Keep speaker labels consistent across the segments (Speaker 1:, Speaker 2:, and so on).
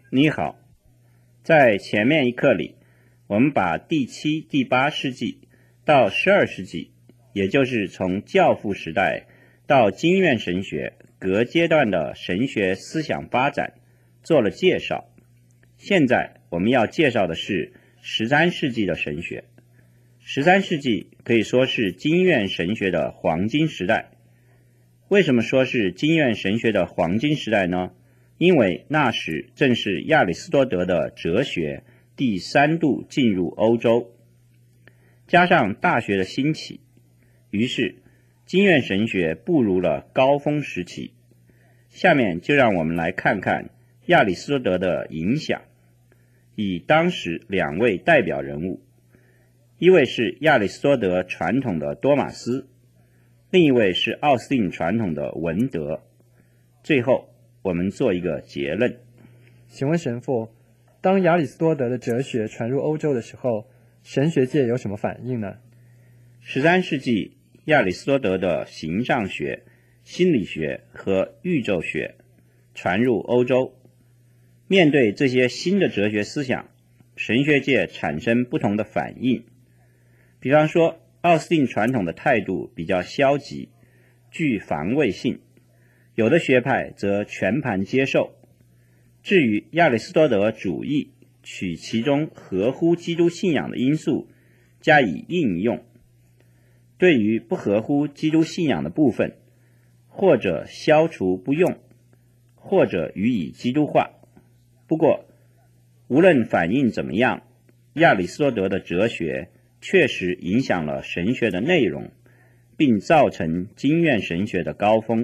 Speaker 1: 你好，在前面一课里，我们把第7、第8世纪到12世纪，也就是从教父时代到经院神学各阶段的神学思想发展做了介绍。现在我们要介绍的是13世纪的神学。13世纪可以说是经院神学的黄金时代。为什么说是经院神学的黄金时代呢？因为那时正是亚里士多德的哲学第3度进入欧洲，加上大学的兴起，于是经院神学步入了高峰时期。下面就让我们来看看亚里士多德的影响，以当时2位代表人物，一位是亚里士多德传统的多马斯，另一位是奥斯定传统的文德。最后我们做一个结论。
Speaker 2: 请问神父，当亚里士多德的哲学传入欧洲的时候，神学界有什么反应呢
Speaker 1: ？13世纪，亚里士多德的形上学、心理学和宇宙学传入欧洲。面对这些新的哲学思想，神学界产生不同的反应。比方说，奥斯定传统的态度比较消极，具防卫性，有的学派则全盘接受。至于亚里士多德主义，取其中合乎基督信仰的因素加以应用，对于不合乎基督信仰的部分，或者消除不用，或者予以基督化。不过无论反应怎么样，亚里士多德的哲学确实影响了神学的内容，并造成经院神学的高峰。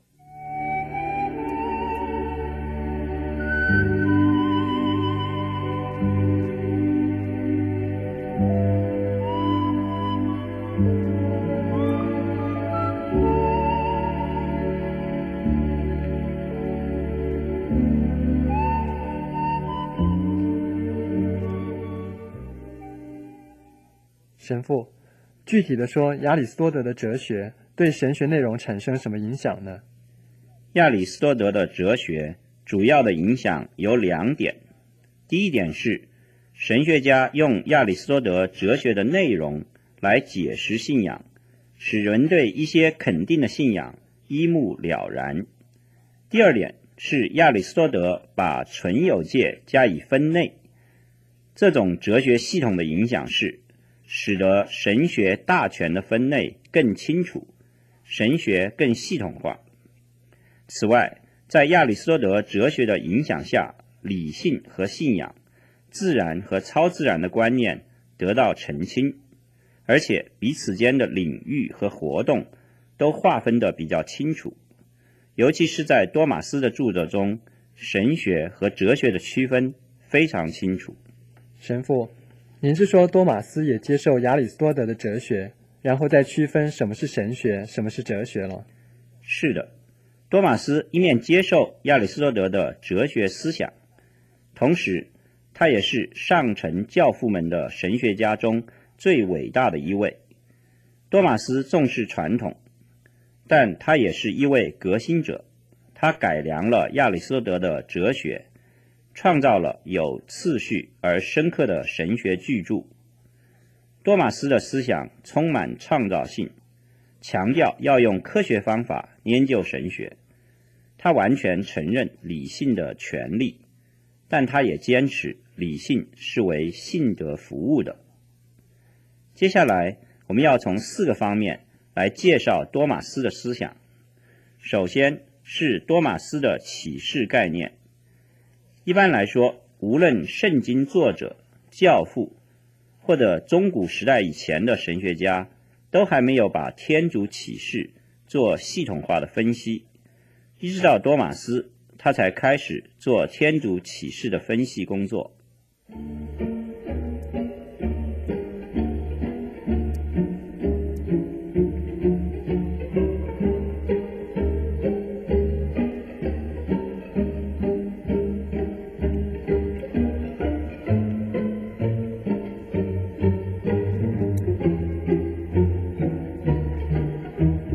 Speaker 2: 神父，具体的说，亚里士多德的哲学对神学内容产生什么影响呢？
Speaker 1: 亚里士多德的哲学主要的影响有2点。第一点是，神学家用亚里士多德哲学的内容来解释信仰，使人对一些肯定的信仰一目了然。第二点是，亚里士多德把存有界加以分类。这种哲学系统的影响是，使得神学大全的分类更清楚，神学更系统化。此外，在亚里士多德哲学的影响下，理性和信仰、自然和超自然的观念得到澄清，而且彼此间的领域和活动都划分得比较清楚。尤其是在多马斯的著作中，神学和哲学的区分非常清楚。
Speaker 2: 神父，您是说多马斯也接受亚里士多德的哲学，然后再区分什么是神学，什么是哲学了？
Speaker 1: 是的，多马斯一面接受亚里士多德的哲学思想，同时他也是上层教父们的神学家中最伟大的一位。多马斯重视传统，但他也是一位革新者，他改良了亚里士多德的哲学，创造了有次序而深刻的神学巨著。多马斯的思想充满创造性，强调要用科学方法研究神学。他完全承认理性的权利，但他也坚持理性是为信德服务的。接下来我们要从4个方面来介绍多马斯的思想。首先是多马斯的启示概念。一般来说，无论圣经作者、教父或者中古时代以前的神学家，都还没有把天主启示做系统化的分析，一直到多马斯，他才开始做天主启示的分析工作。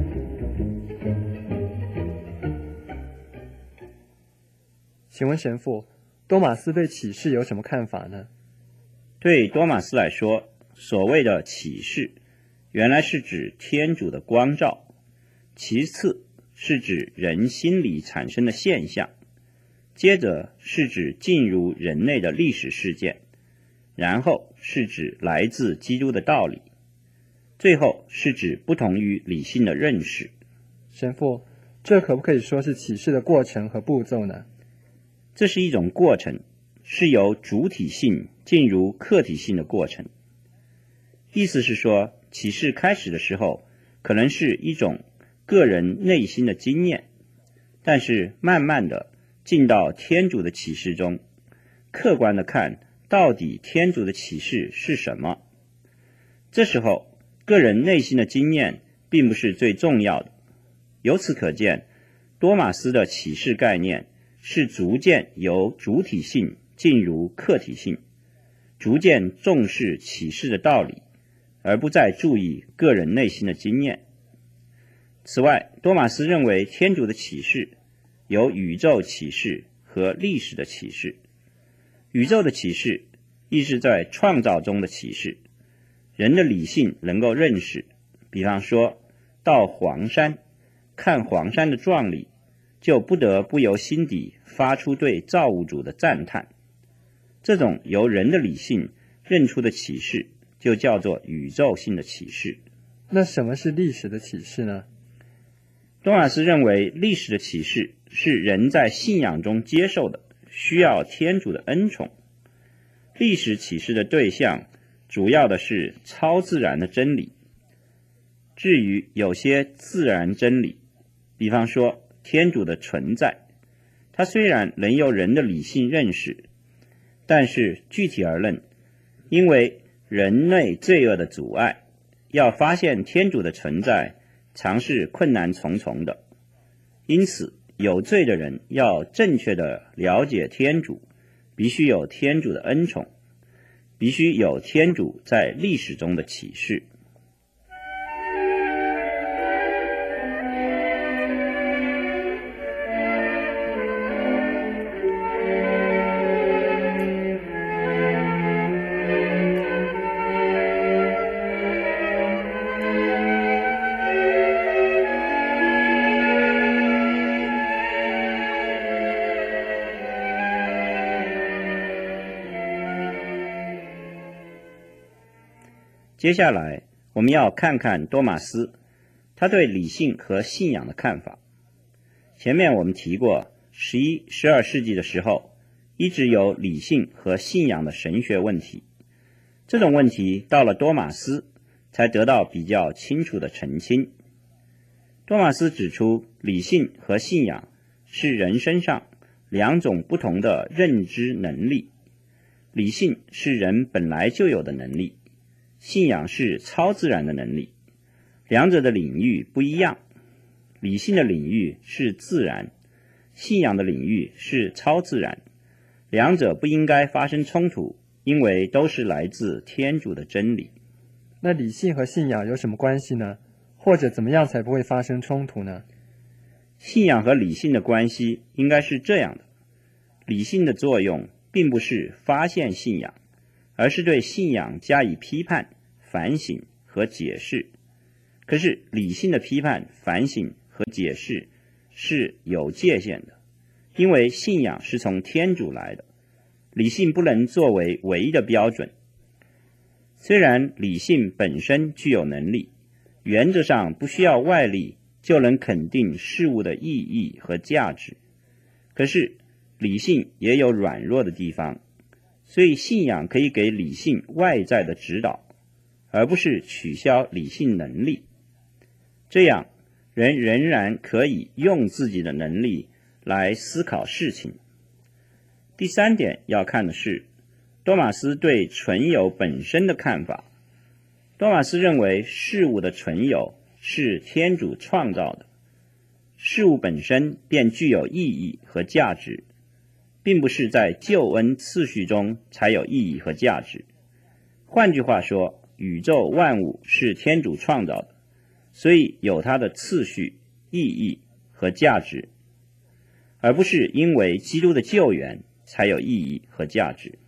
Speaker 2: 请问神父， 多马斯对启示有什么看法呢？
Speaker 1: 对多马斯来说，所谓的启示原来是指天主的光照，其次是指人心里产生的现象，接着是指进入人类的历史事件，然后是指来自基督的道理，最后是指不同于理性的认识。
Speaker 2: 神父，这可不可以说是启示的过程和步骤呢？
Speaker 1: 这是一种过程，是由主体性进入客体性的过程。意思是说，启示开始的时候可能是一种个人内心的经验，但是慢慢的进到天主的启示中，客观的看到底天主的启示是什么。这时候个人内心的经验并不是最重要的。由此可见，多马斯的启示概念是逐渐由主体性进入客体性，逐渐重视启示的道理，而不再注意个人内心的经验。此外，多马斯认为天主的启示有宇宙启示和历史的启示。宇宙的启示亦是在创造中的启示，人的理性能够认识，比方说到黄山，看黄山的壮丽，就不得不由心底发出对造物主的赞叹。这种由人的理性认出的启示就叫做宇宙性的启示。
Speaker 2: 那什么是历史的启示呢？
Speaker 1: 多马斯认为历史的启示是人在信仰中接受的，需要天主的恩宠。历史启示的对象主要的是超自然的真理。至于有些自然真理，比方说天主的存在，它虽然能由人的理性认识，但是具体而论，因为人类罪恶的阻碍，要发现天主的存在常是困难重重的。因此有罪的人要正确的了解天主，必须有天主的恩宠，必须有天主在历史中的启示。接下来我们要看看多马斯他对理性和信仰的看法。前面我们提过11、12世纪的时候，一直有理性和信仰的神学问题，这种问题到了多马斯才得到比较清楚的澄清。多马斯指出，理性和信仰是人身上两种不同的认知能力，理性是人本来就有的能力，信仰是超自然的能力，两者的领域不一样。理性的领域是自然，信仰的领域是超自然，两者不应该发生冲突，因为都是来自天主的真理。
Speaker 2: 那理性和信仰有什么关系呢？或者怎么样才不会发生冲突呢？
Speaker 1: 信仰和理性的关系应该是这样的：理性的作用并不是发现信仰，而是对信仰加以批判、反省和解释。可是理性的批判、反省和解释是有界限的，因为信仰是从天主来的，理性不能作为唯一的标准。虽然理性本身具有能力，原则上不需要外力就能肯定事物的意义和价值，可是理性也有软弱的地方，所以信仰可以给理性外在的指导，而不是取消理性能力。这样人仍然可以用自己的能力来思考事情。第三点要看的是多马斯对存有本身的看法。多马斯认为事物的存有是天主创造的，事物本身便具有意义和价值，并不是在救恩次序中才有意义和价值。换句话说，宇宙万物是天主创造的，所以有它的次序、意义和价值，而不是因为基督的救援才有意义和价值。